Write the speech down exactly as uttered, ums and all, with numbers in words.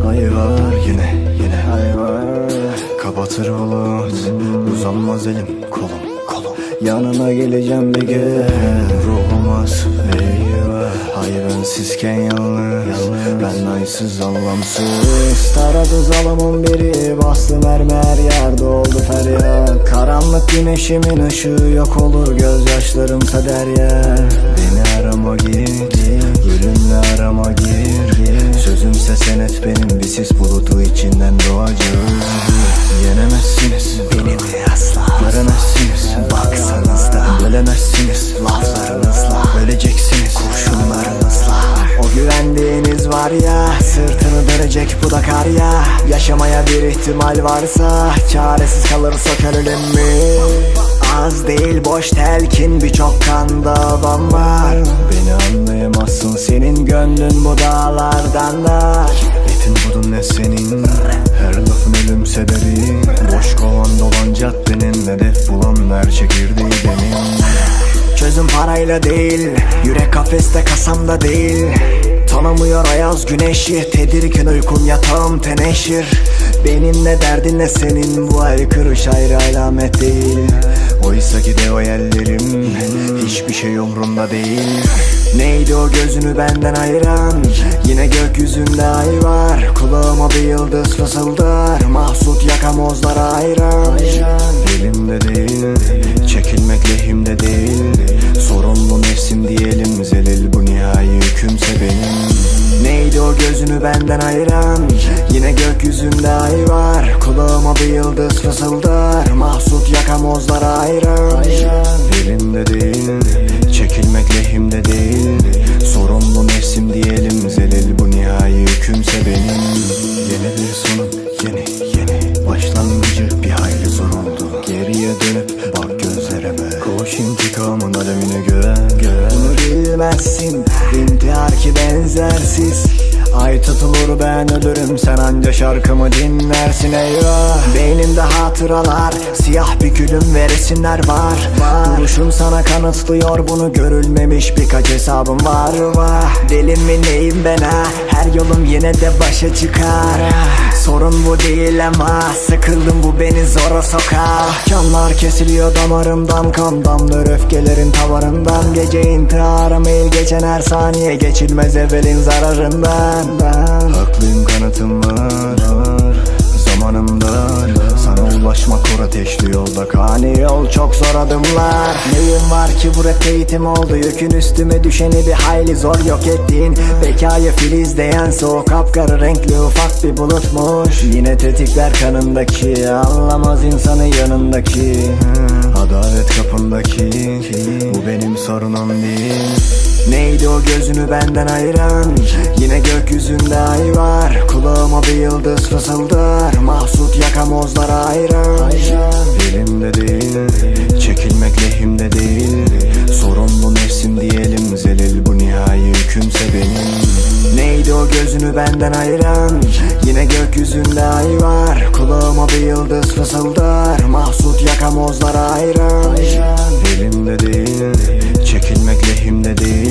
ay var, yine yine ay var. Kapatır bulut, uzanmaz elim kolum kolum. Yanına geleceğim bir gün, ruhumuz eyvah. Ay bensizken yalnız, ben aysız anlamsız. Taradı zalimın biri, bastı mermer, yerde oldu feryat. Karanlık güneşimin ışığı yok olur, gözyaşlarımsa derya. Beni arama git, ölümle arama gir. Sözümse senet benim, bir sis bulutu içinden doğacağız. Yenemezsiniz beni asla, göremezsiniz baksanız da. Bölemezsiniz laflarınızla, öleceksiniz kurşunlarınızla. O güvendiğiniz var ya, sırtını dönecek bu da kar ya. Yaşamaya bir ihtimal varsa, çaresiz kalırsa kölelim mi? Az değil boş telkin, birçok kanda adam var. Beni anlayamazsın, senin gönlün bu dağlardan da. Etin budun ne senin, her lafın ölüm sebebi. Boş kovan dolan caddenin, hedef bulan her çekirdeği benim. Çözüm parayla değil, yürek kafeste kasamda değil. Tanımıyor ayaz güneşi, tedirgin uykum yatağım teneşir. Benim ne derdin ne senin, bu aykırış ayrı alamet değil. Oysa ki de o yerlerim, hiçbir şey umrumda değil. Neydi o gözünü benden ayıran, yine gökyüzünde ay var. Kulağıma bir yıldız fısıldar, mahsut yakamozlara hayran. Elimde değil, çekilmek lehimde değil. Sorumlu nefsim diyelim zelil, bu nihai hükümse benim. Neydi o gözünü benden ayıran, yine gökyüzünde ay var. Kulağıma bir yıldız fısıldar, mahsut yakamozlara hayran. Elimde değil, çekilmek lehimde değil. Sorumlu nefsim diyelim zelil, bu nihai hükümse benim. Yeni bir sonum, yeni yeni başlangıcı bir hayli zor oldu. Geriye dönüp bak gözlerime, koş intikamın alemine göre. Bunu bilmezsin, intihar ki benzersiz. Ay tutulur ben ölürüm, sen anca şarkımı dinlersin eyvah. Beynimde hatıralar, siyah bir gülüm ve resimler var, var. Duruşum sana kanıtlıyor bunu, görülmemiş birkaç hesabım var, vah. Delim mi neyim ben ha, her yolum yine de başa çıkar. Sorun bu değil ama sıkıldım, bu beni zora sokar. Canlar kesiliyor damarımdan, kan damlıyor öfkelerin tavarından. Gece intiharım il geçen her saniye, geçilmez evvelin zararından. Ben haklıyım, kanıtım var, zamanım dar. Sana ulaşmak or ateşli yolda, kani yol çok zor adımlar. Neyim var ki bu rap eğitim oldu, yükün üstüme düşeni bir hayli zor yok ettiğin. Bekayı filizleyen soğuk kapkarı renkli ufak bir bulutmuş. Yine tetikler kanındaki, anlamaz insanı yanındaki. Adalet kapındaki, bu benim sorunum değil. Neydi o gözünü benden ayıran, yine gökyüzünde ay var. Kulağıma bir yıldız fısıldar, mahsut yakamozlara hayran. Elimde değil, çekilmek lehimde değil. Sorumlu nefsim diyelim zelil, bu nihai hükümse benim. Neydi o gözünü benden ayıran, yine gökyüzünde ay var. Kulağıma bir yıldız fısıldar, mahsut yakamozlara hayran. Elimde değil, çekilmek lehimde değil.